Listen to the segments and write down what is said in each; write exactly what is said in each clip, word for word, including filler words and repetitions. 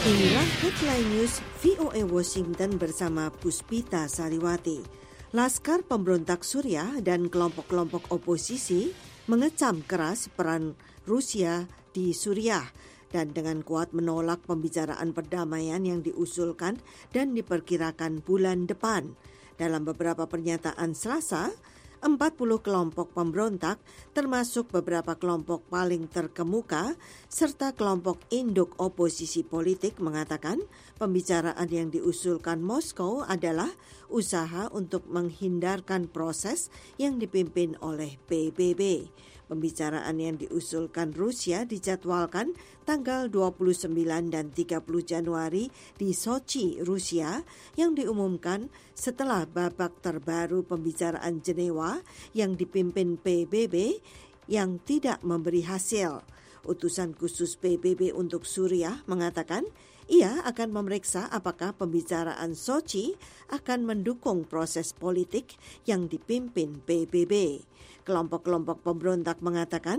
Inilah headline news V O A Washington bersama Puspita Sariwati. Laskar pemberontak Suriah dan kelompok-kelompok oposisi mengecam keras peran Rusia di Suriah dan dengan kuat menolak pembicaraan perdamaian yang diusulkan dan diperkirakan bulan depan. Dalam beberapa pernyataan Selasa, empat puluh kelompok pemberontak, termasuk beberapa kelompok paling terkemuka, serta kelompok induk oposisi politik mengatakan pembicaraan yang diusulkan Moskow adalah usaha untuk menghindarkan proses yang dipimpin oleh P B B. Pembicaraan yang diusulkan Rusia dijadwalkan tanggal dua puluh sembilan dan tiga puluh Januari di Sochi, Rusia, yang diumumkan setelah babak terbaru pembicaraan Jenewa yang dipimpin P B B yang tidak memberi hasil. Utusan khusus P B B untuk Suriah mengatakan ia akan memeriksa apakah pembicaraan Sochi akan mendukung proses politik yang dipimpin P B B. Kelompok-kelompok pemberontak mengatakan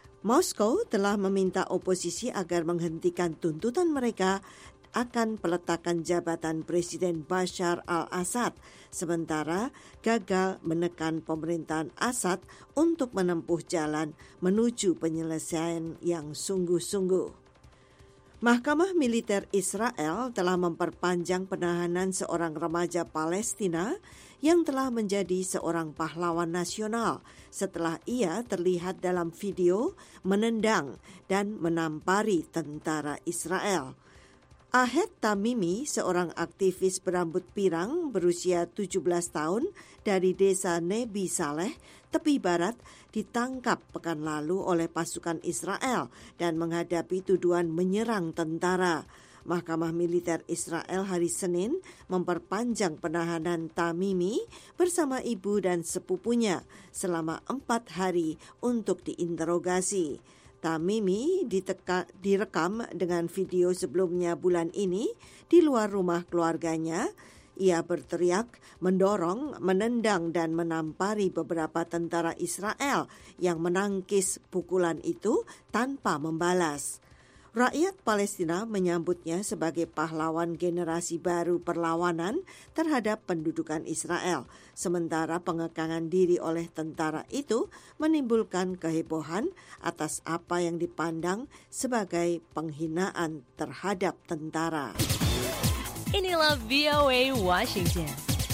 Moskow telah meminta oposisi agar menghentikan tuntutan mereka akan peletakan jabatan Presiden Bashar al-Assad, sementara gagal menekan pemerintahan Assad untuk menempuh jalan menuju penyelesaian yang sungguh-sungguh. Mahkamah Militer Israel telah memperpanjang penahanan seorang remaja Palestina yang telah menjadi seorang pahlawan nasional setelah ia terlihat dalam video menendang dan menampari tentara Israel. Ahed Tamimi, seorang aktivis berambut pirang berusia tujuh belas tahun dari desa Nebi Saleh, tepi barat, ditangkap pekan lalu oleh pasukan Israel dan menghadapi tuduhan menyerang tentara. Mahkamah Militer Israel hari Senin memperpanjang penahanan Tamimi bersama ibu dan sepupunya selama empat hari untuk diinterogasi. Tamimi diteka, direkam dengan video sebelumnya bulan ini di luar rumah keluarganya. Ia berteriak, mendorong, menendang dan menampari beberapa tentara Israel yang menangkis pukulan itu tanpa membalas. Rakyat Palestina menyambutnya sebagai pahlawan generasi baru perlawanan terhadap pendudukan Israel, sementara pengekangan diri oleh tentara itu menimbulkan kehebohan atas apa yang dipandang sebagai penghinaan terhadap tentara. Inilah V O A Washington.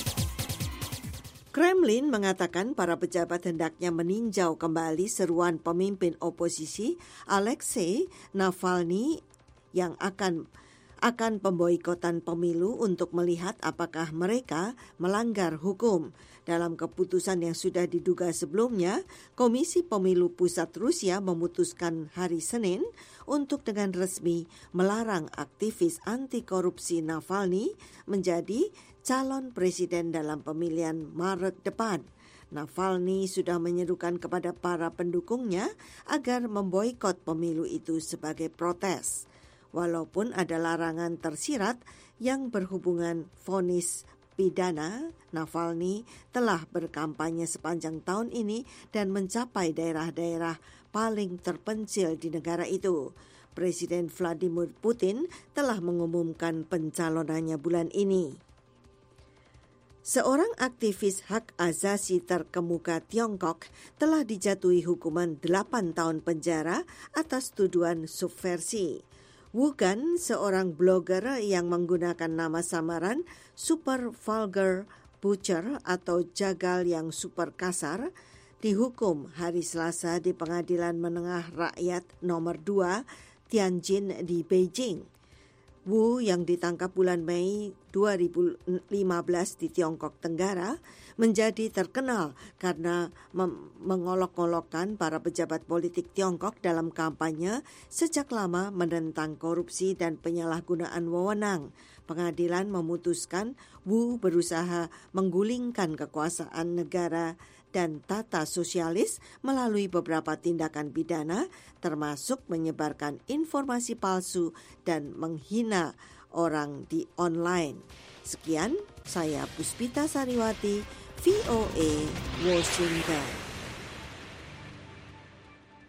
Kremlin mengatakan para pejabat hendaknya meninjau kembali seruan pemimpin oposisi Alexei Navalny yang akan akan pemboikotan pemilu untuk melihat apakah mereka melanggar hukum. Dalam keputusan yang sudah diduga sebelumnya, Komisi Pemilu Pusat Rusia memutuskan hari Senin untuk dengan resmi melarang aktivis anti korupsi Navalny menjadi calon presiden dalam pemilihan Maret depan. Navalny sudah menyerukan kepada para pendukungnya agar memboikot pemilu itu sebagai protes. Walaupun ada larangan tersirat yang berhubungan vonis pidana, Navalny telah berkampanye sepanjang tahun ini dan mencapai daerah-daerah paling terpencil di negara itu. Presiden Vladimir Putin telah mengumumkan pencalonannya bulan ini. Seorang aktivis hak asasi terkemuka Tiongkok telah dijatuhi hukuman delapan tahun penjara atas tuduhan subversi. Wu Gan, seorang blogger yang menggunakan nama samaran Super Vulgar Butcher atau jagal yang super kasar, dihukum hari Selasa di Pengadilan Menengah Rakyat nomor dua Tianjin di Beijing. Wu yang ditangkap bulan Mei dua ribu lima belas di Tiongkok Tenggara menjadi terkenal karena mem- mengolok-olokkan para pejabat politik Tiongkok dalam kampanye sejak lama menentang korupsi dan penyalahgunaan wewenang. Pengadilan memutuskan Wu berusaha menggulingkan kekuasaan negara dan tata sosialis melalui beberapa tindakan pidana, termasuk menyebarkan informasi palsu dan menghina orang di online. Sekian, saya Puspita Sariwati, V O A Washington.